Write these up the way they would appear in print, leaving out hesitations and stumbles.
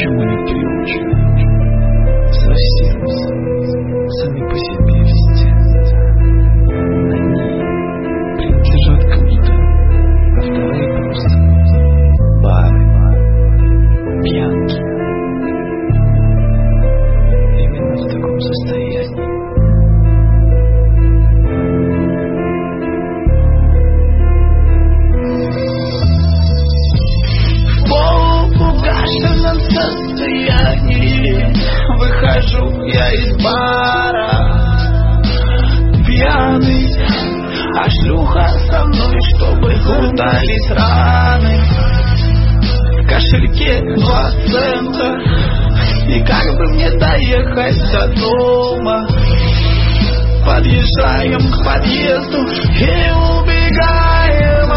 ничему не приучены, совсем сами по себе везде. Они принадлежат кому-то, вторые просто бары, пьянки. Именно в таком состоянии выхожу я из бара, пьяный, а шлюха со мной, чтобы удалить раны. В кошельке 2 цента, и как бы мне доехать до дома? Подъезжаем к подъезду и убегаем.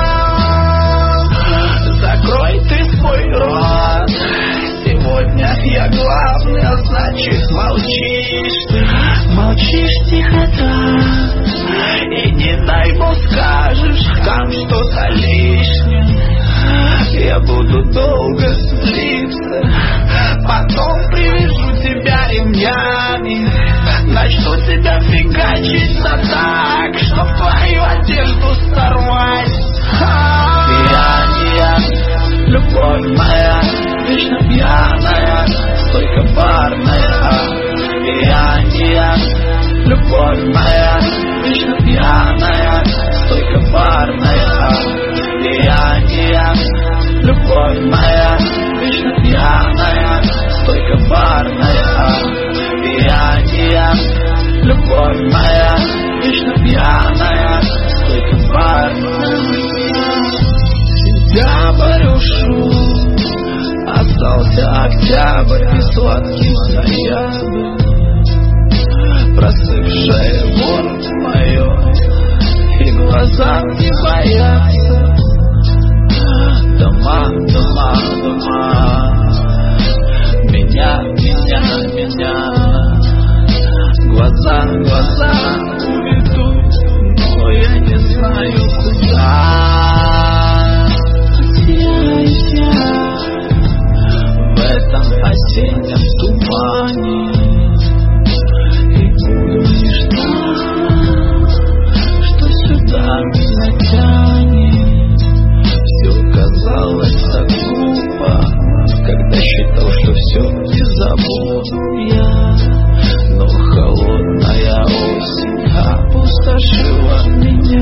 Закрой ты свой рот, сегодня я главный, а значит молчишь ты. Молчишь тихо так, и не дай бог скажешь там что-то лишнее. Я буду долго злиться, потом привяжу тебя ремнями, начну тебя фигачить на так, чтоб твою одежду сорвать. Пьяная, любовь моя, вечно пьяная, стойка барная. Пьяная, любовь моя, вечно пьяная, стойка барная. Пьяная, любовь моя, вечно пьяная, стойка барная. Пьяная, любовь моя, вечно пьяная, стойка барная. Сентябрь ушел, остался октябрь и сладкий ноябрь. Просыпшее горло мое и глаза не боятся. Дома, дома, дома, меня, меня, меня. Глаза, глаза уведут, но я не знаю куда. В этом осеннем тумане и буду лишь знать, что сюда меня тянет. Все казалось так глупо, когда считал, что все не забуду я. Но холодная осень опустошила меня.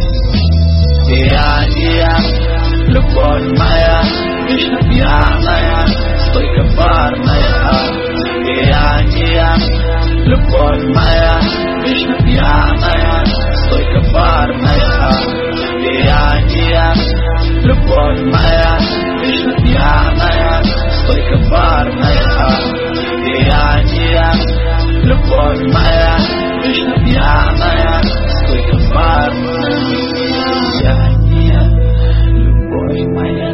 Пьяная, любовь моя, вечно пьяная, стойка барная. Пьяная, любовь моя, вечно пьяная, стойка барная. Пьяная, любовь моя, вечно пьяная, стойка барная. Пьяная, любовь моя, вечно пьяная, стойка барная. Пьяная, любовь моя.